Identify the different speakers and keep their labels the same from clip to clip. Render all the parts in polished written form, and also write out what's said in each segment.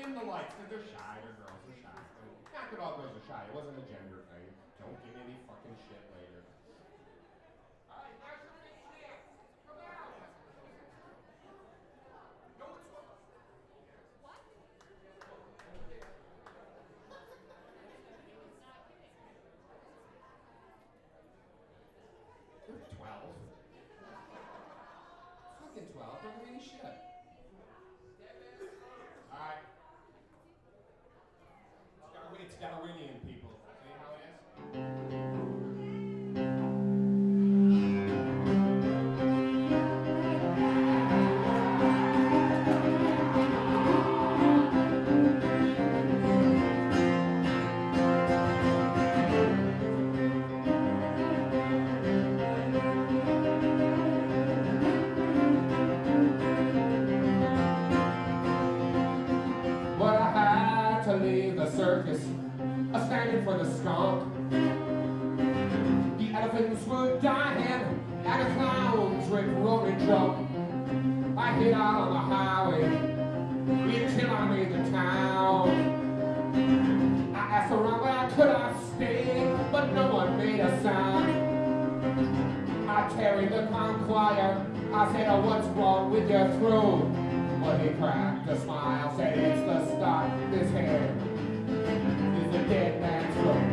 Speaker 1: dim the lights, because they're shy, they're girls, they're shy. Not that all girls are shy, it wasn't a gender thing. Don't give me any fucking shit later. Alright, there's some big shit. Come out. No, it's what? What? You're 12. Fucking 12, don't give me any shit. Alright. It's Darwinian people. See how it is? Well, I had to leave the circus. Standing for the skunk. The elephants were dying and the clowns were rolling drunk. I hid out on the highway until I made the town. I asked around where could I stay, but no one made a sound. I carried the clown choir. I said, oh, what's wrong with your throat? Well, he cracked a smile, said it's the start, this hair. The dead man's throat.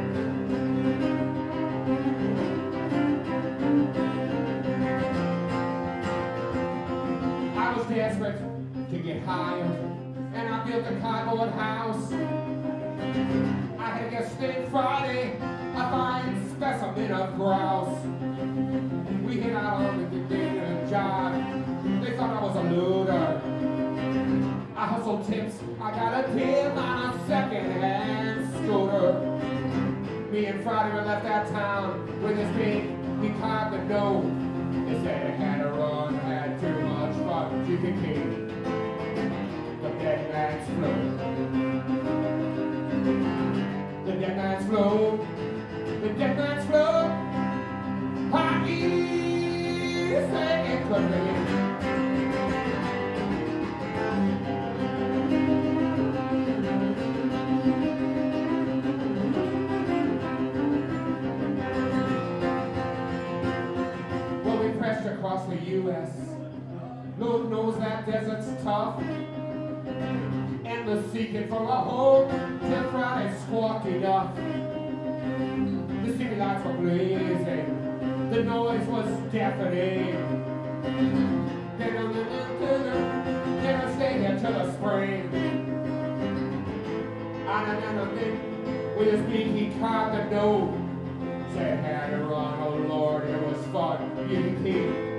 Speaker 1: I was desperate to get hired, and I built a cardboard house. I had a guest steak Friday, a fine specimen of grouse. We hit out on the dinner job. They thought I was a looter. I hustled tips. I got a deal on a second-hand scooter. Me and Friday we left that town with his big, he carved the dough. He said he had to run, had too much fun. You can keep the dead man's flow. The dead man's flow. The dead man's flow. How easy it could be. Across the U.S. Lord knows that desert's tough. Endless seeking for a home till Friday squawked enough. The city lights were blazing. The noise was deafening. Then I stay here till the spring. And then with his beak he carved the dough. Said had to run, oh Lord, it was fun. You can keep